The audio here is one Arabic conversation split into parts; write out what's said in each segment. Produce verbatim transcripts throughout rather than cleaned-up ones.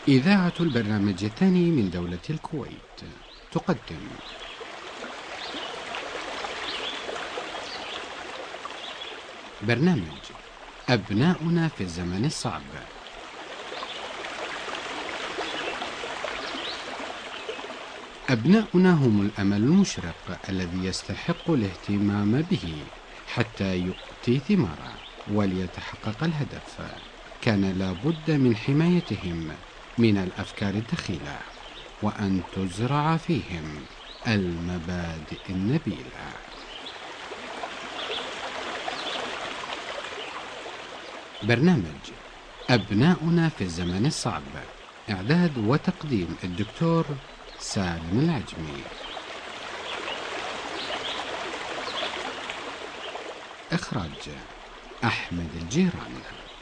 إذاعة البرنامج الثاني من دولة الكويت تقدم برنامج أبناؤنا في الزمن الصعب. أبناؤنا هم الأمل المشرق الذي يستحق الاهتمام به حتى يؤتي ثماره وليتحقق الهدف. كان لابد من حمايتهم من الأفكار الدخيلة وأن تزرع فيهم المبادئ النبيلة. برنامج أبناؤنا في الزمن الصعب، إعداد وتقديم الدكتور سالم العجمي، إخراج أحمد الجيران.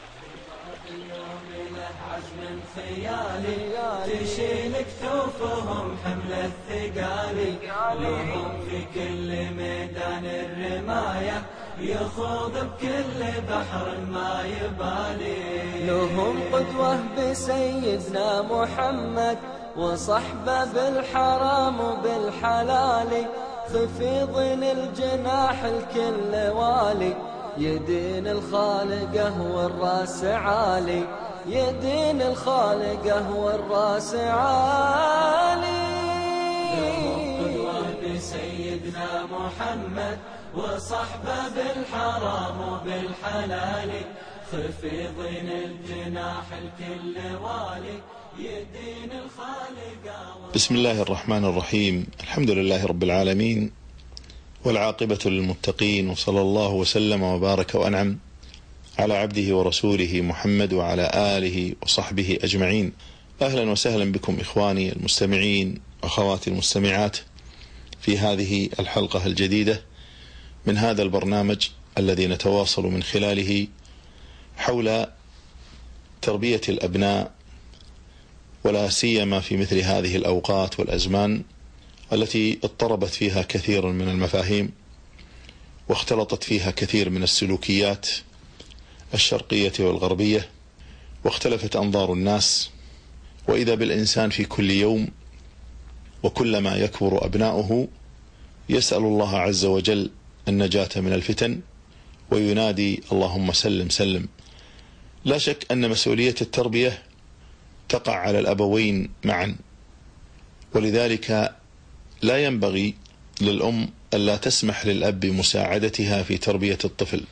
عزم خيالي تشيل كتوفهم حمل الثقالي، لهم في كل ميدان الرماية يخوض بكل بحر ما يبالي. لهم قدوة بسيدنا محمد وصحبه بالحرام وبالحلال، خفيض الجناح الكل والي، يدين الخالقه والراس عالي، يدين الخالقه والراس عالي. لهم قدوة بسيدنا محمد وصحبه بالحرام وبالحلال، خفيضين الجناح الكل والي، يدين الخالقه. بسم الله الرحمن الرحيم، الحمد لله رب العالمين، والعاقبة للمتقين، وصلى الله وسلم وبارك وأنعم على عبده ورسوله محمد وعلى آله وصحبه أجمعين. أهلا وسهلا بكم إخواني المستمعين وأخواتي المستمعات في هذه الحلقة الجديدة من هذا البرنامج الذي نتواصل من خلاله حول تربية الأبناء، ولا سيما في مثل هذه الأوقات والأزمان التي اضطربت فيها كثير من المفاهيم واختلطت فيها كثير من السلوكيات الشرقية والغربية، واختلفت أنظار الناس، وإذا بالإنسان في كل يوم وكلما يكبر أبناؤه يسأل الله عز وجل النجاة من الفتن وينادي اللهم سلم سلم. لا شك أن مسؤولية التربية تقع على الأبوين معا، ولذلك لا ينبغي للأم ألا تسمح للأب بمساعدتها في تربية الطفل،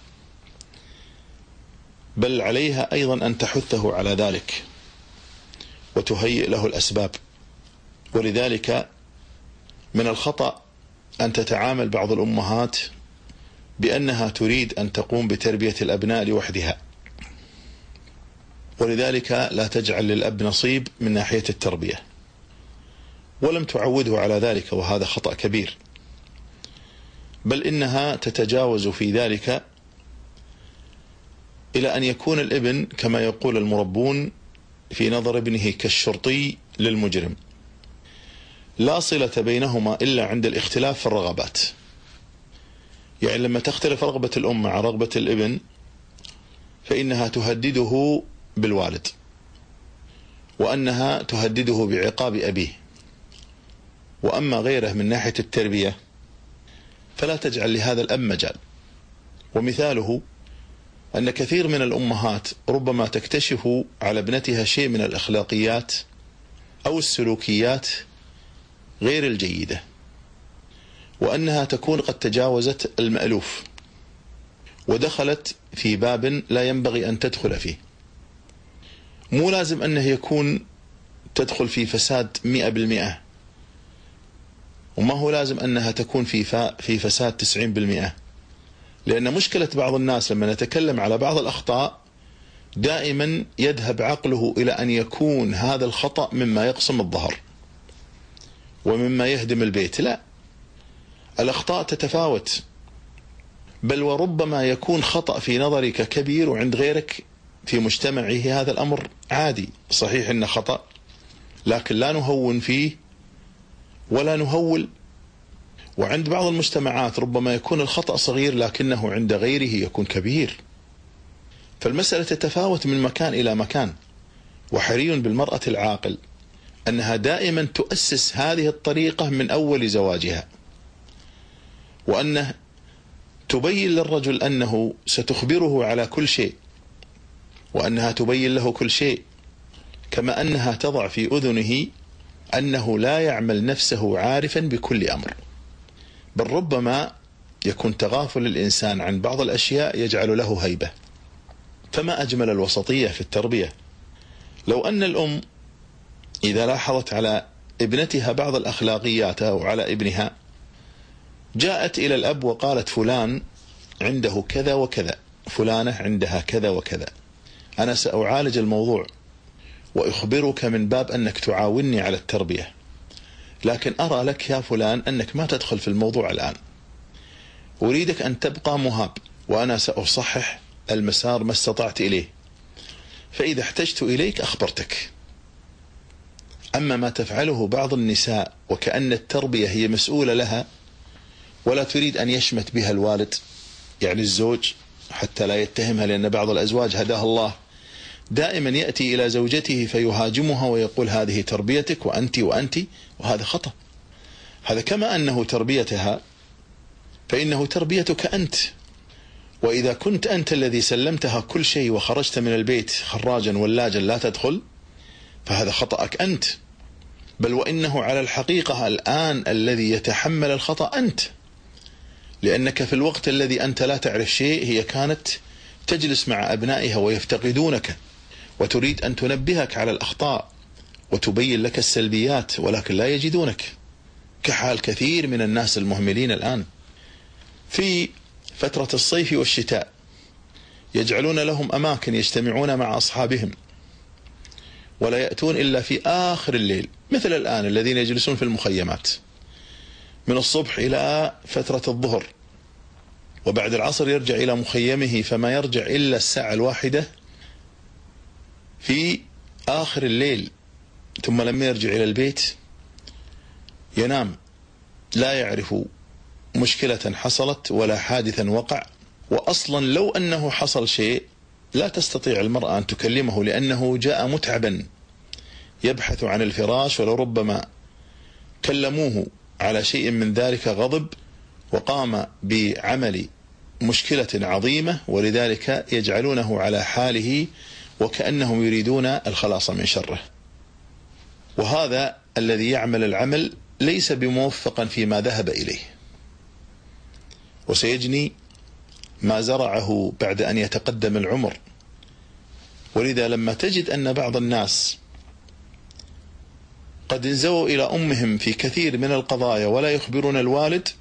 بل عليها أيضا أن تحثه على ذلك وتهيئ له الأسباب. ولذلك من الخطأ أن تتعامل بعض الأمهات بأنها تريد أن تقوم بتربية الأبناء لوحدها، ولذلك لا تجعل للأب نصيب من ناحية التربية ولم تعوده على ذلك، وهذا خطأ كبير، بل إنها تتجاوز في ذلك إلى أن يكون الابن كما يقول المربون في نظر ابنه كالشرطي للمجرم، لا صلة بينهما إلا عند الاختلاف في الرغبات. يعني لما تختلف رغبة الأم مع رغبة الابن فإنها تهدده بالوالد، وأنها تهدده بعقاب أبيه، وأما غيره من ناحية التربية فلا تجعل لهذا الأب مجال. ومثاله أن كثير من الأمهات ربما تكتشف على ابنتها شيء من الأخلاقيات أو السلوكيات غير الجيدة، وأنها تكون قد تجاوزت المألوف ودخلت في باب لا ينبغي أن تدخل فيه. مو لازم أنه يكون تدخل في فساد مئة بالمئة، وما هو لازم أنها تكون في في فساد تسعين بالمئة، لأن مشكلة بعض الناس لما نتكلم على بعض الأخطاء دائما يذهب عقله إلى أن يكون هذا الخطأ مما يقسم الظهر ومما يهدم البيت. لا، الأخطاء تتفاوت، بل وربما يكون خطأ في نظرك كبير وعند غيرك في مجتمعه هذا الأمر عادي. صحيح إنه خطأ، لكن لا نهون فيه ولا نهول. وعند بعض المجتمعات ربما يكون الخطأ صغير لكنه عند غيره يكون كبير. فالمسألة تتفاوت من مكان إلى مكان، وحري بالمرأة العاقل أنها دائما تؤسس هذه الطريقة من أول زواجها، وأنه تبين للرجل أنه ستخبره على كل شيء، وأنها تبين له كل شيء، كما أنها تضع في أذنه أنه لا يعمل نفسه عارفا بكل أمر، بل ربما يكون تغافل الإنسان عن بعض الأشياء يجعل له هيبة. فما أجمل الوسطية في التربية. لو أن الأم إذا لاحظت على ابنتها بعض الأخلاقيات أو على ابنها، جاءت إلى الأب وقالت فلان عنده كذا وكذا، فلانة عندها كذا وكذا، أنا سأعالج الموضوع وأخبرك من باب أنك تعاونني على التربية، لكن أرى لك يا فلان أنك ما تدخل في الموضوع الآن، أريدك أن تبقى مهاب، وأنا سأصحح المسار ما استطعت إليه، فإذا احتجت إليك أخبرتك. أما ما تفعله بعض النساء وكأن التربية هي مسؤولة لها، ولا تريد أن يشمت بها الوالد، يعني الزوج، حتى لا يتهمها، لأن بعض الأزواج هداها الله دائما يأتي إلى زوجته فيهاجمها ويقول هذه تربيتك وأنت وأنت، وهذا خطأ. هذا كما أنه تربيتها فإنه تربيتك أنت، وإذا كنت أنت الذي سلمتها كل شيء وخرجت من البيت خراجا ولاجا لا تدخل، فهذا خطأك أنت، بل وإنه على الحقيقة الآن الذي يتحمل الخطأ أنت، لأنك في الوقت الذي أنت لا تعرف شيء هي كانت تجلس مع أبنائها ويفتقدونك، وتريد أن تنبهك على الأخطاء وتبين لك السلبيات، ولكن لا يجدونك، كحال كثير من الناس المهملين الآن. في فترة الصيف والشتاء يجعلون لهم أماكن يجتمعون مع أصحابهم، ولا يأتون إلا في آخر الليل، مثل الآن الذين يجلسون في المخيمات من الصبح إلى فترة الظهر، وبعد العصر يرجع إلى مخيمه، فما يرجع إلا الساعة الواحدة في آخر الليل، ثم لما يرجع إلى البيت ينام، لا يعرف مشكلة حصلت ولا حادثا وقع. وأصلا لو أنه حصل شيء لا تستطيع المرأة أن تكلمه، لأنه جاء متعبا يبحث عن الفراش، ولو ربما كلموه على شيء من ذلك غضب وقام بعمل مشكلة عظيمة، ولذلك يجعلونه على حاله وكأنهم يريدون الخلاص من شره. وهذا الذي يعمل العمل ليس بموفقا فيما ذهب إليه، وسيجني ما زرعه بعد أن يتقدم العمر. ولذا لما تجد أن بعض الناس قد انزووا إلى أمهم في كثير من القضايا ولا يخبرون الوالد،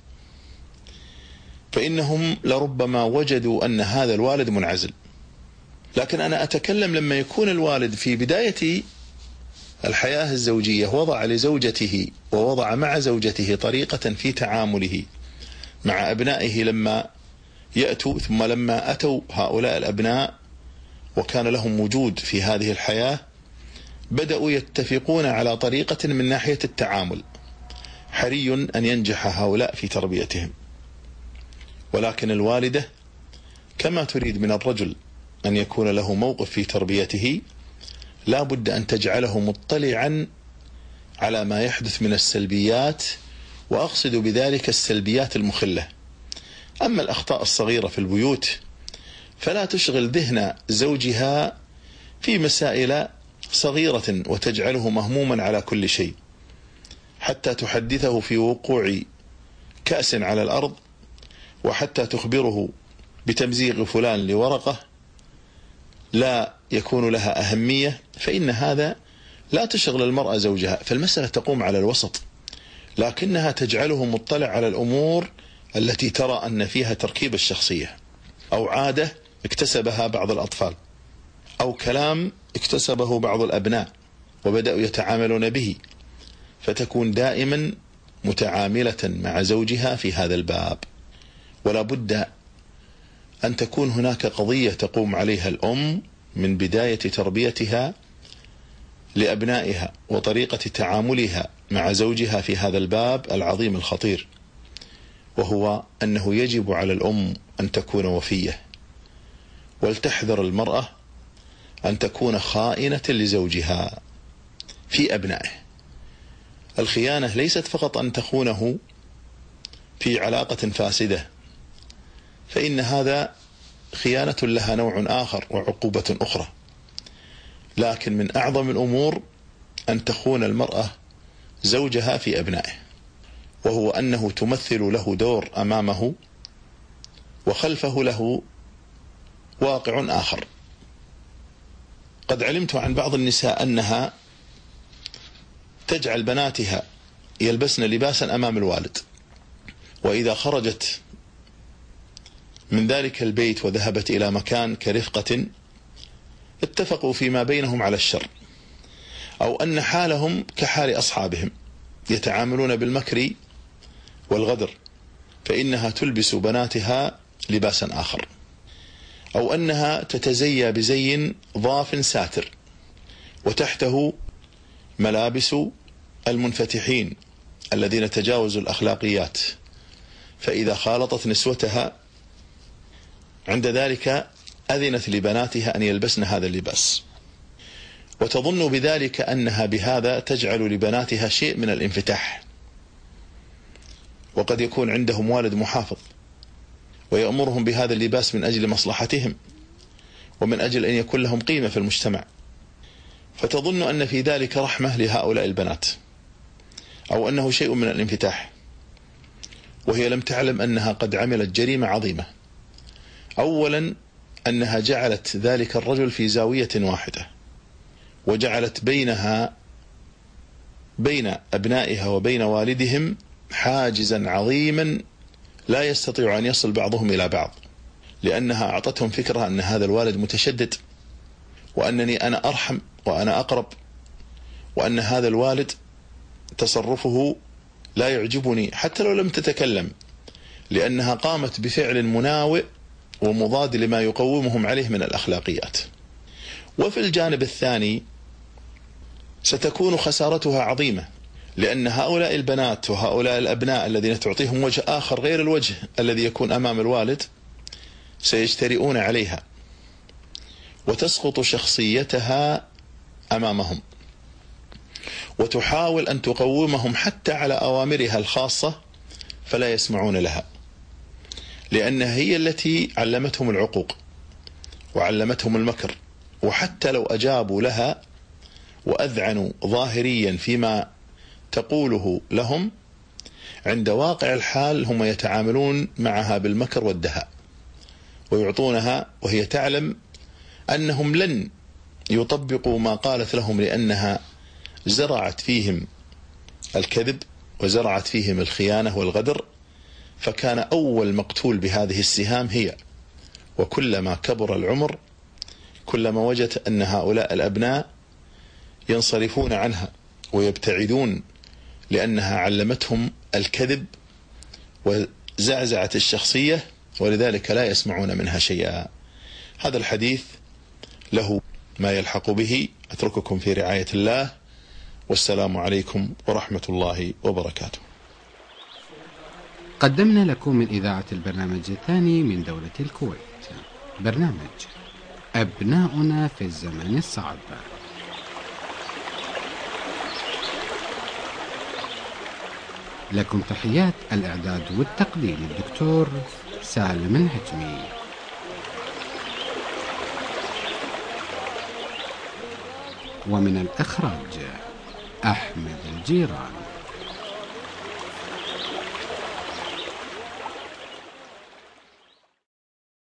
فإنهم لربما وجدوا أن هذا الوالد منعزل. لكن أنا أتكلم لما يكون الوالد في بداية الحياة الزوجية وضع لزوجته ووضع مع زوجته طريقة في تعامله مع أبنائه لما يأتوا، ثم لما أتوا هؤلاء الأبناء وكان لهم وجود في هذه الحياة، بدأوا يتفقون على طريقة من ناحية التعامل. حري أن ينجح هؤلاء في تربيتهم، ولكن الوالدة كما تريد من الرجل أن يكون له موقف في تربيته، لا بد أن تجعله مطلعا على ما يحدث من السلبيات، وأقصد بذلك السلبيات المخلة. أما الأخطاء الصغيرة في البيوت فلا تشغل ذهن زوجها في مسائل صغيرة وتجعله مهموما على كل شيء، حتى تحدثه في وقوع كأس على الأرض، وحتى تخبره بتمزيغ فلان لورقة لا يكون لها أهمية، فإن هذا لا تشغل المرأة زوجها. فالمسألة تقوم على الوسط، لكنها تجعله مطلع على الأمور التي ترى أن فيها تركيب الشخصية، أو عادة اكتسبها بعض الأطفال، أو كلام اكتسبه بعض الأبناء وبدأوا يتعاملون به، فتكون دائما متعاملة مع زوجها في هذا الباب. ولا بد أن تكون هناك قضية تقوم عليها الأم من بداية تربيتها لأبنائها وطريقة تعاملها مع زوجها في هذا الباب العظيم الخطير، وهو أنه يجب على الأم أن تكون وفية، ولتحذر المرأة أن تكون خائنة لزوجها في أبنائه. الخيانة ليست فقط أن تخونه في علاقة فاسدة، فإن هذا خيانة لها نوع آخر وعقوبة أخرى، لكن من أعظم الأمور أن تخون المرأة زوجها في أبنائه، وهو أنه تمثل له دور أمامه وخلفه له واقع آخر. قد علمت عن بعض النساء أنها تجعل بناتها يلبسن لباسا أمام الوالد، وإذا خرجت من ذلك البيت وذهبت إلى مكان كرفقة اتفقوا فيما بينهم على الشر، أو أن حالهم كحال أصحابهم يتعاملون بالمكر والغدر، فإنها تلبس بناتها لباسا آخر، أو أنها تتزيى بزي ضاف ساتر وتحته ملابس المنفتحين الذين تجاوزوا الأخلاقيات، فإذا خالطت نسوتها عند ذلك أذنت لبناتها أن يلبسن هذا اللباس، وتظن بذلك أنها بهذا تجعل لبناتها شيء من الانفتاح. وقد يكون عندهم والد محافظ ويأمرهم بهذا اللباس من أجل مصلحتهم ومن أجل أن يكون لهم قيمة في المجتمع، فتظن أن في ذلك رحمة لهؤلاء البنات أو أنه شيء من الانفتاح، وهي لم تعلم أنها قد عملت جريمة عظيمة. أولا أنها جعلت ذلك الرجل في زاوية واحدة، وجعلت بينها بين أبنائها وبين والدهم حاجزا عظيما لا يستطيع أن يصل بعضهم إلى بعض، لأنها أعطتهم فكرة أن هذا الوالد متشدد، وأنني أنا أرحم وأنا أقرب، وأن هذا الوالد تصرفه لا يعجبني حتى لو لم تتكلم، لأنها قامت بفعل مناوئ ومضاد لما يقومهم عليه من الأخلاقيات. وفي الجانب الثاني ستكون خسارتها عظيمة، لأن هؤلاء البنات وهؤلاء الأبناء الذين تعطيهم وجه آخر غير الوجه الذي يكون أمام الوالد سيجترئون عليها وتسقط شخصيتها أمامهم، وتحاول أن تقومهم حتى على أوامرها الخاصة فلا يسمعون لها، لأنها هي التي علمتهم العقوق وعلمتهم المكر، وحتى لو أجابوا لها وأذعنوا ظاهريا فيما تقوله لهم، عند واقع الحال هم يتعاملون معها بالمكر والدهاء ويعطونها وهي تعلم أنهم لن يطبقوا ما قالت لهم، لأنها زرعت فيهم الكذب وزرعت فيهم الخيانة والغدر، فكان أول مقتول بهذه السهام هي. وكلما كبر العمر كلما وجدت أن هؤلاء الأبناء ينصرفون عنها ويبتعدون، لأنها علمتهم الكذب وزعزعت الشخصية، ولذلك لا يسمعون منها شيئا. هذا الحديث له ما يلحق به. أترككم في رعاية الله، والسلام عليكم ورحمة الله وبركاته. قدمنا لكم من إذاعة البرنامج الثاني من دولة الكويت برنامج أبناؤنا في الزمن الصعب. لكم تحيات الإعداد والتقديم الدكتور سالم الهجمي. ومن الإخراج أحمد الجيران.